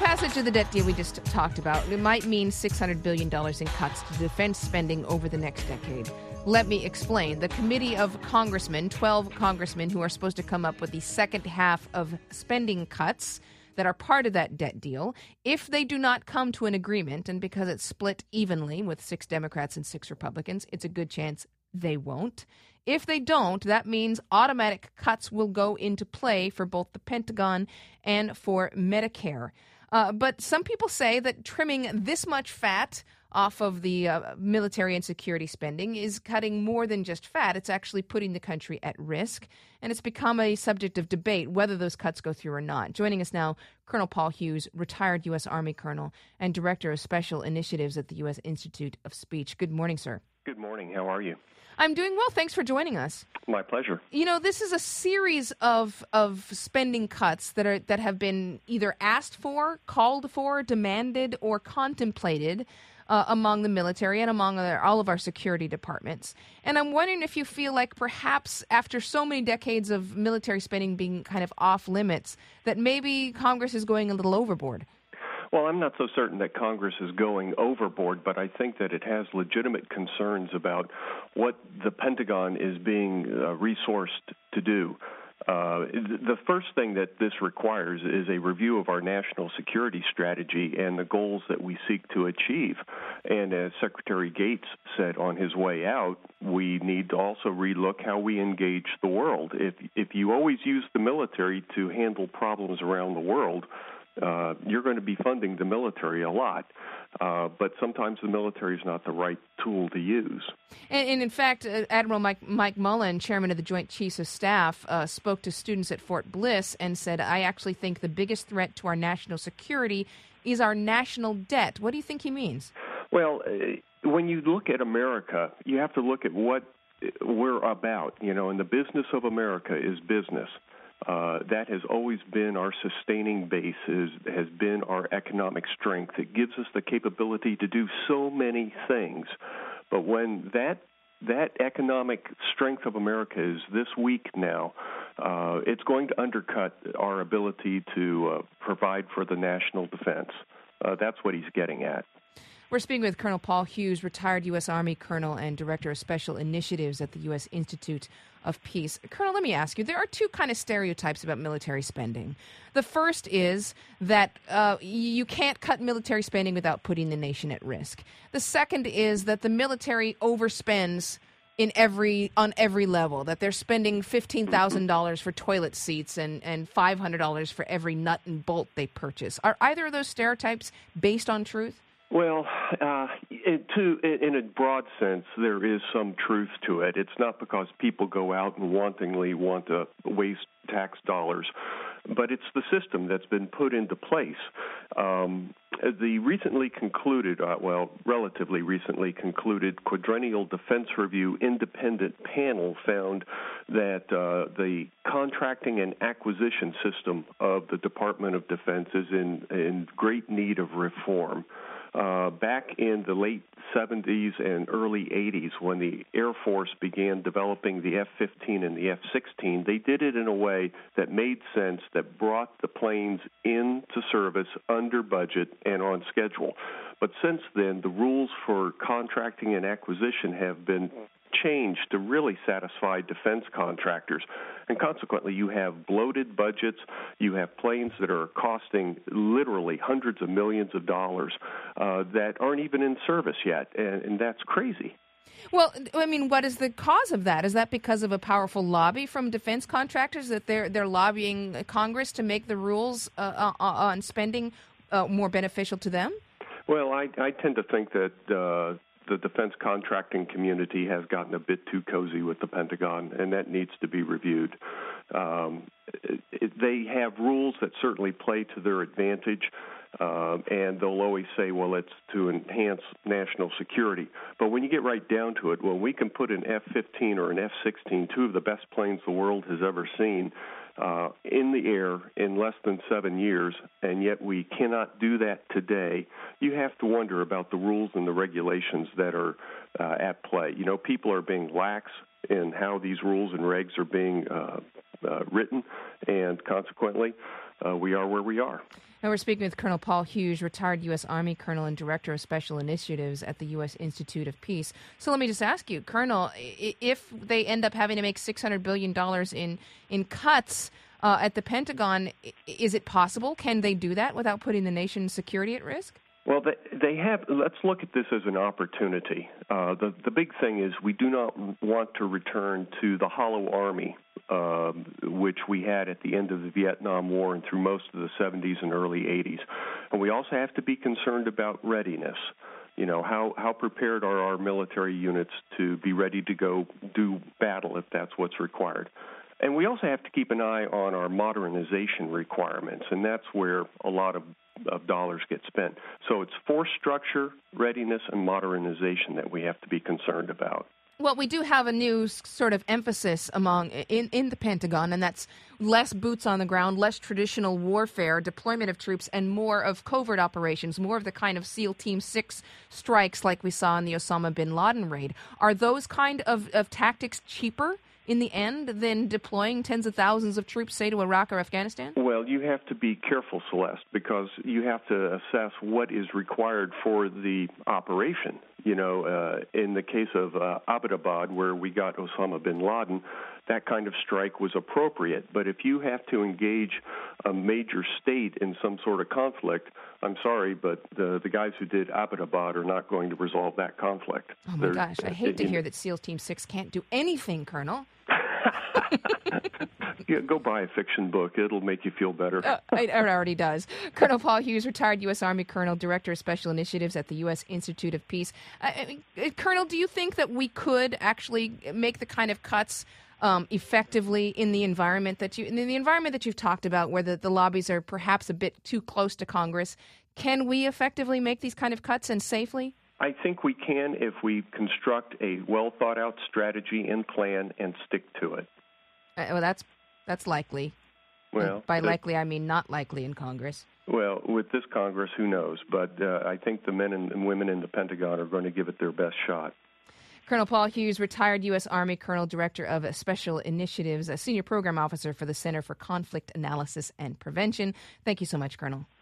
passage of the debt deal we just talked about, it might mean $600 billion in cuts to defense spending over the next decade. Let me explain. The committee of congressmen, 12 congressmen who are supposed to come up with the second half of spending cuts that are part of that debt deal, if they do not come to an agreement, and because it's split evenly with 6 Democrats and 6 Republicans, it's a good chance they won't. If they don't, that means automatic cuts will go into play for both the Pentagon and for Medicare. But some people say that trimming this much fat off of the military and security spending is cutting more than just fat. It's actually putting the country at risk. And it's become a subject of debate whether those cuts go through or not. Joining us now, Colonel Paul Hughes, retired U.S. Army colonel and director of special initiatives at the U.S. Institute of Speech. Good morning, sir. Good morning. How are you? I'm doing well. Thanks for joining us. My pleasure. You know, this is a series of spending cuts that have been either asked for, called for, demanded, or contemplated among the military and among all of our security departments. And I'm wondering if you feel like perhaps after so many decades of military spending being kind of off limits, that maybe Congress is going a little overboard. Well, I'm not so certain that Congress is going overboard, but I think that it has legitimate concerns about what the Pentagon is being resourced to do. The first thing that this requires is a review of our national security strategy and the goals that we seek to achieve. And as Secretary Gates said on his way out, we need to also relook how we engage the world. If you always use the military to handle problems around the world, you're going to be funding the military a lot, but sometimes the military is not the right tool to use. And in fact, Admiral Mike Mullen, chairman of the Joint Chiefs of Staff, spoke to students at Fort Bliss and said, I actually think the biggest threat to our national security is our national debt. What do you think he means? Well, when you look at America, you have to look at what we're about, and the business of America is business. That has always been our sustaining base, has been our economic strength. It gives us the capability to do so many things. But when that economic strength of America is this weak now, it's going to undercut our ability to provide for the national defense. That's what he's getting at. We're speaking with Colonel Paul Hughes, retired U.S. Army colonel and director of special initiatives at the U.S. Institute of Peace. Colonel, let me ask you, there are two kind of stereotypes about military spending. The first is that you can't cut military spending without putting the nation at risk. The second is that the military overspends on every level, that they're spending $15,000 for toilet seats and $500 for every nut and bolt they purchase. Are either of those stereotypes based on truth? Well, in a broad sense, there is some truth to it. It's not because people go out and wantingly want to waste tax dollars, but it's the system that's been put into place. The relatively recently concluded Quadrennial Defense Review independent panel found that the contracting and acquisition system of the Department of Defense is in great need of reform. Back in the late 70s and early 80s, when the Air Force began developing the F-15 and the F-16, they did it in a way that made sense, that brought the planes into service under budget and on schedule. But since then, the rules for contracting and acquisition have been changed to really satisfy defense contractors. And consequently, you have bloated budgets, you have planes that are costing literally hundreds of millions of dollars that aren't even in service yet, and that's crazy. Well, I mean, what is the cause of that? Is that because of a powerful lobby from defense contractors, that they're lobbying Congress to make the rules on spending more beneficial to them? Well, I tend to think that the defense contracting community has gotten a bit too cozy with the Pentagon, and that needs to be reviewed. They have rules that certainly play to their advantage, and they'll always say, well, it's to enhance national security. But when you get right down to it, when we can put an F-15 or an F-16, two of the best planes the world has ever seen, in the air in less than 7 years, and yet we cannot do that today, you have to wonder about the rules and the regulations that are at play. People are being lax in how these rules and regs are being written, and consequently, we are where we are. Now we're speaking with Colonel Paul Hughes, retired U.S. Army Colonel and Director of Special Initiatives at the U.S. Institute of Peace. So let me just ask you, Colonel, if they end up having to make $600 billion in cuts at the Pentagon, is it possible? Can they do that without putting the nation's security at risk? Well, they have. Let's look at this as an opportunity. The big thing is we do not want to return to the hollow army, which we had at the end of the Vietnam War and through most of the 70s and early 80s. And we also have to be concerned about readiness. You know, how prepared are our military units to be ready to go do battle if that's what's required? And we also have to keep an eye on our modernization requirements, and that's where a lot of dollars get spent. So it's force structure, readiness, and modernization that we have to be concerned about. Well, we do have a new sort of emphasis in the Pentagon, and that's less boots on the ground, less traditional warfare, deployment of troops, and more of covert operations, more of the kind of SEAL Team 6 strikes like we saw in the Osama bin Laden raid. Are those kind of tactics cheaper in the end than deploying tens of thousands of troops, say, to Iraq or Afghanistan? Well, you have to be careful, Celeste, because you have to assess what is required for the operation. You know, in the case of Abbottabad, where we got Osama bin Laden, that kind of strike was appropriate. But if you have to engage a major state in some sort of conflict, I'm sorry, but the guys who did Abbottabad are not going to resolve that conflict. Oh, my gosh. I hate to hear that SEAL Team 6 can't do anything, Colonel. Yeah, go buy a fiction book. It'll make you feel better. It already does. Colonel Paul Hughes, retired U.S. Army Colonel, Director of Special Initiatives at the U.S. Institute of Peace. Colonel, do you think that we could actually make the kind of cuts effectively in the environment that you've talked about, where the lobbies are perhaps a bit too close to Congress? Can we effectively make these kind of cuts and safely? I think we can if we construct a well-thought-out strategy and plan and stick to it. Well, that's likely. Well, and by likely, I mean not likely in Congress. Well, with this Congress, who knows? But I think the men and women in the Pentagon are going to give it their best shot. Colonel Paul Hughes, retired U.S. Army Colonel, Director of Special Initiatives, a Senior Program Officer for the Center for Conflict Analysis and Prevention. Thank you so much, Colonel.